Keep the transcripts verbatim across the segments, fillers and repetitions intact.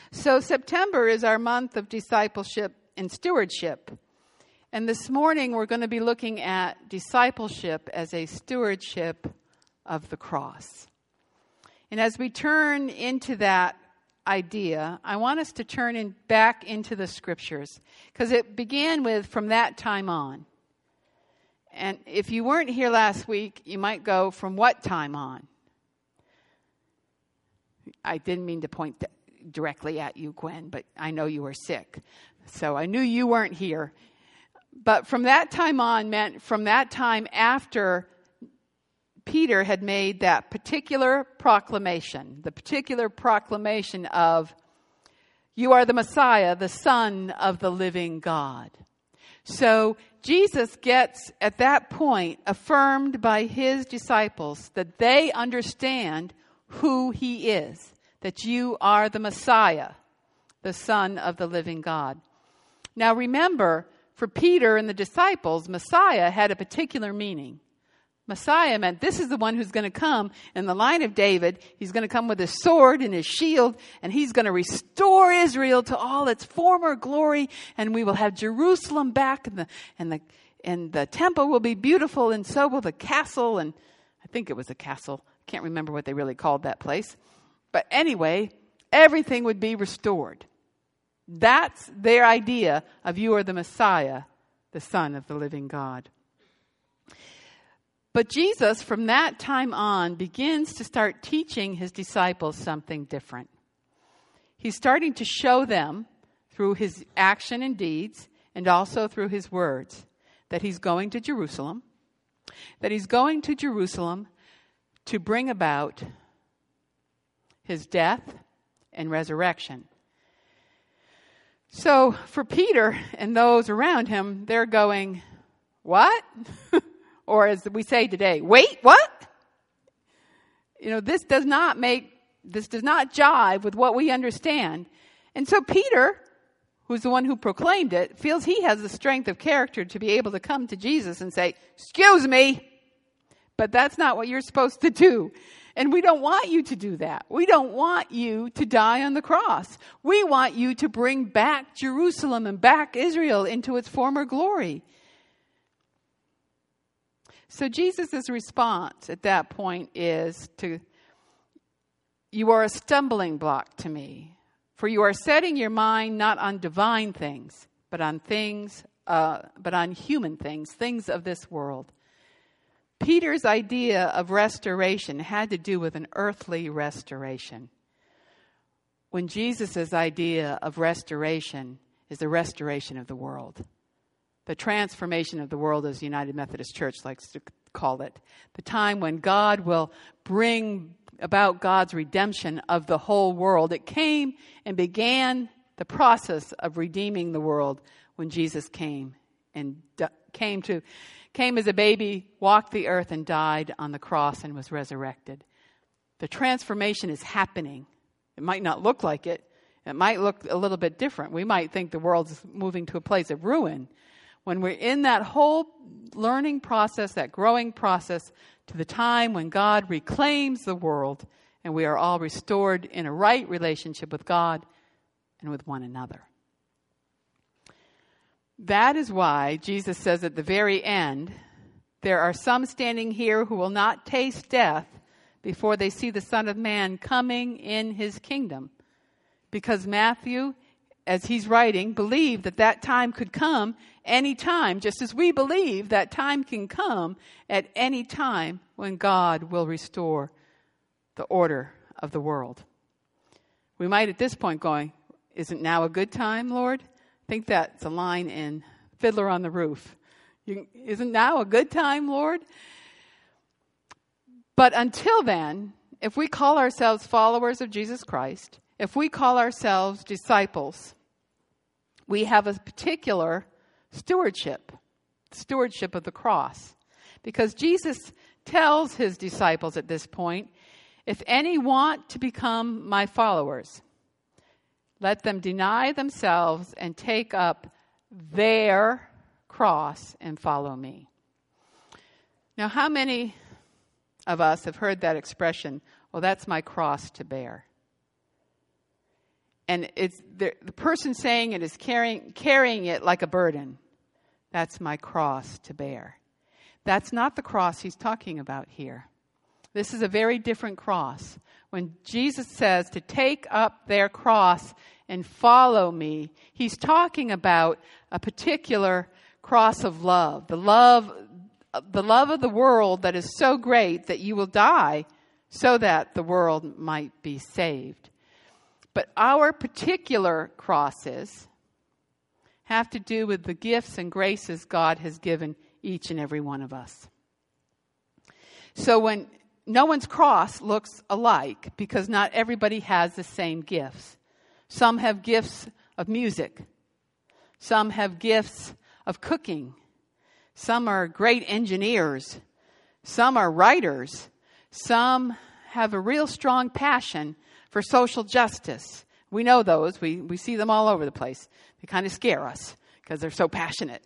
So September is our month of discipleship and stewardship. And this morning we're going to be looking at discipleship as a stewardship of the cross. And as we turn into that idea, I want us to turn in back into the scriptures, because it began with from that time on. And if you weren't here last week, you might go, from what time on? I didn't mean to point th- directly at you, Gwen, but I know you were sick. So I knew you weren't here. But from that time on meant from that time after Peter had made that particular proclamation, the particular proclamation of, you are the Messiah, the Son of the living God. So Jesus gets, at that point, affirmed by his disciples that they understand who he is, that you are the Messiah, the Son of the living God. Now remember, for Peter and the disciples, Messiah had a particular meaning. Messiah meant this is the one who's going to come in the line of David. He's going to come with his sword and his shield, and he's going to restore Israel to all its former glory, and we will have Jerusalem back, and the and the and the temple will be beautiful, and so will the castle. And I think it was a castle. I can't remember what they really called that place. But anyway, everything would be restored. That's their idea of you are the Messiah, the Son of the living God. But Jesus, from that time on, begins to start teaching his disciples something different. He's starting to show them through his action and deeds, and also through his words, that he's going to Jerusalem, that he's going to Jerusalem to bring about his death and resurrection. So for Peter and those around him, they're going, what? Or as we say today, wait, what? You know, this does not make, this does not jive with what we understand. And so Peter, who's the one who proclaimed it, feels he has the strength of character to be able to come to Jesus and say, excuse me, but that's not what you're supposed to do. And we don't want you to do that. We don't want you to die on the cross. We want you to bring back Jerusalem and back Israel into its former glory. So Jesus' response at that point is to, you are a stumbling block to me, for you are setting your mind not on divine things, but on things, uh, but on human things, things of this world. Peter's idea of restoration had to do with an earthly restoration, when Jesus' idea of restoration is the restoration of the world. The transformation of the world, as United Methodist Church likes to call it. The time when God will bring about God's redemption of the whole world. It came and began the process of redeeming the world when Jesus came and d- came to came as a baby, walked the earth and died on the cross and was resurrected. The transformation is happening. It might not look like it. It might look a little bit different. We might think the world's moving to a place of ruin. When we're in that whole learning process, that growing process, to the time when God reclaims the world and we are all restored in a right relationship with God and with one another. That is why Jesus says at the very end, there are some standing here who will not taste death before they see the Son of Man coming in his kingdom. Because Matthew, as he's writing, believed that that time could come any time, just as we believe that time can come at any time when God will restore the order of the world. We might at this point going, isn't now a good time, Lord? I think that's a line in Fiddler on the Roof. You, isn't now a good time, Lord? But until then, if we call ourselves followers of Jesus Christ, if we call ourselves disciples, we have a particular stewardship, stewardship of the cross. Because Jesus tells his disciples at this point, if any want to become my followers, let them deny themselves and take up their cross and follow me. Now, how many of us have heard that expression, well, that's my cross to bear? And it's the, the person saying it is carrying, carrying it like a burden. That's my cross to bear. That's not the cross he's talking about here. This is a very different cross. When Jesus says to take up their cross and follow me, he's talking about a particular cross of love. The love, the love of the world that is so great that you will die so that the world might be saved. But our particular crosses have to do with the gifts and graces God has given each and every one of us. So when no one's cross looks alike, because not everybody has the same gifts. Some have gifts of music. Some have gifts of cooking. Some are great engineers. Some are writers. Some have a real strong passion for social justice. We know those. We, we see them all over the place. They kind of scare us because they're so passionate.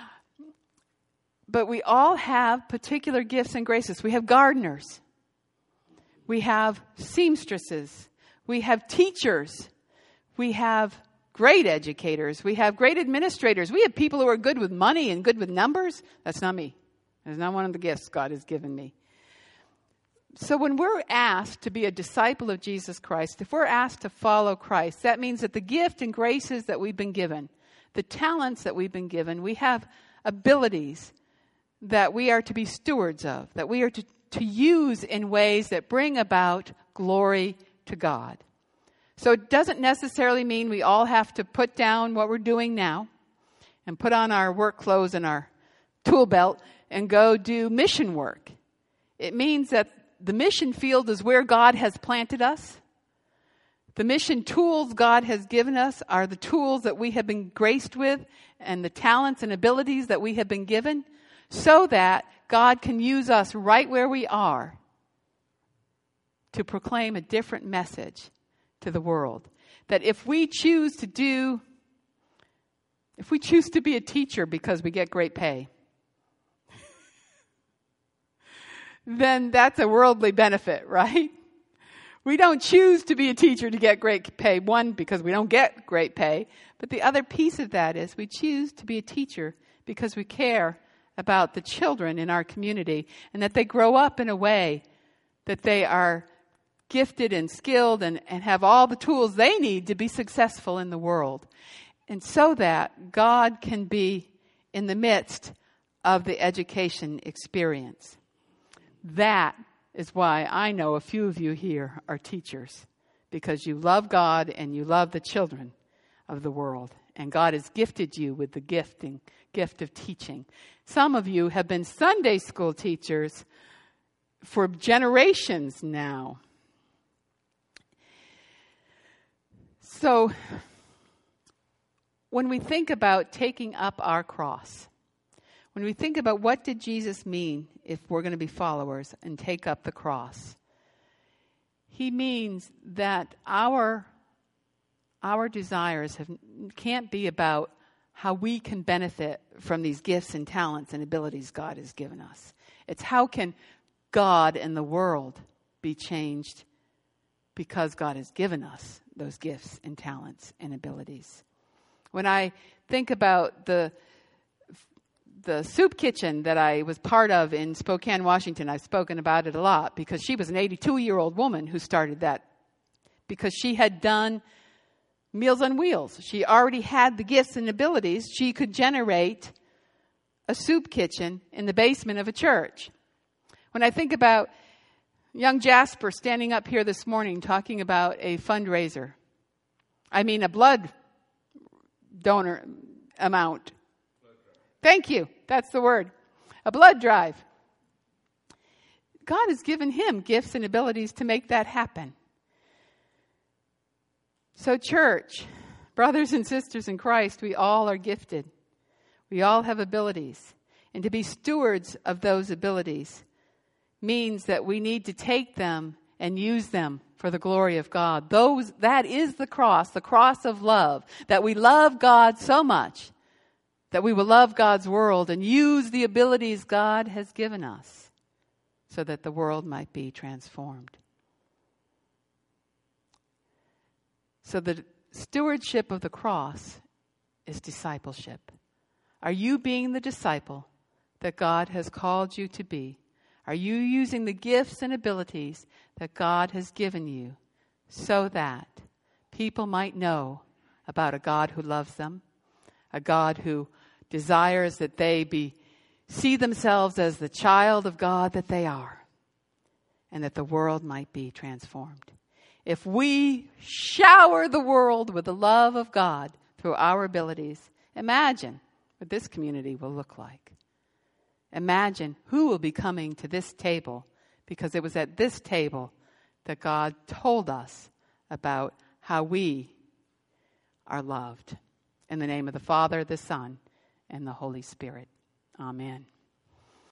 But we all have particular gifts and graces. We have gardeners. We have seamstresses. We have teachers. We have great educators. We have great administrators. We have people who are good with money and good with numbers. That's not me. That's not one of the gifts God has given me. So when we're asked to be a disciple of Jesus Christ, if we're asked to follow Christ, that means that the gift and graces that we've been given, the talents that we've been given, we have abilities that we are to be stewards of, that we are to, to use in ways that bring about glory to God. So it doesn't necessarily mean we all have to put down what we're doing now and put on our work clothes and our tool belt and go do mission work. It means that the mission field is where God has planted us. The mission tools God has given us are the tools that we have been graced with and the talents and abilities that we have been given, so that God can use us right where we are to proclaim a different message to the world. That if we choose to do, if we choose to be a teacher because we get great pay, then that's a worldly benefit, right? We don't choose to be a teacher to get great pay. One, because we don't get great pay. But the other piece of that is we choose to be a teacher because we care about the children in our community and that they grow up in a way that they are gifted and skilled and, and have all the tools they need to be successful in the world. And so that God can be in the midst of the education experience. That is why I know a few of you here are teachers, because you love God and you love the children of the world. And God has gifted you with the gifting, gift of teaching. Some of you have been Sunday school teachers for generations now. So, when we think about taking up our cross, when we think about what did Jesus mean if we're going to be followers and take up the cross, he means that our our desires have, can't be about how we can benefit from these gifts and talents and abilities God has given us. It's how can God and the world be changed because God has given us those gifts and talents and abilities. When I think about the the soup kitchen that I was part of in Spokane, Washington, I've spoken about it a lot because she was an eighty-two-year-old woman who started that because she had done Meals on Wheels. She already had the gifts and abilities. She could generate a soup kitchen in the basement of a church. When I think about young Jasper standing up here this morning talking about a fundraiser, I mean a blood donor amount. Thank you. That's the word. A blood drive. God has given him gifts and abilities to make that happen. So church, brothers and sisters in Christ, we all are gifted. We all have abilities. And to be stewards of those abilities means that we need to take them and use them for the glory of God. Those, that is the cross, the cross of love, that we love God so much that we will love God's world and use the abilities God has given us so that the world might be transformed. So the stewardship of the cross is discipleship. Are you being the disciple that God has called you to be? Are you using the gifts and abilities that God has given you so that people might know about a God who loves them, a God who desires that they be see themselves as the child of God that they are, and that the world might be transformed? If we shower the world with the love of God through our abilities, imagine what this community will look like. Imagine who will be coming to this table, because it was at this table that God told us about how we are loved. In the name of the Father, the Son, and the Holy Spirit. Amen.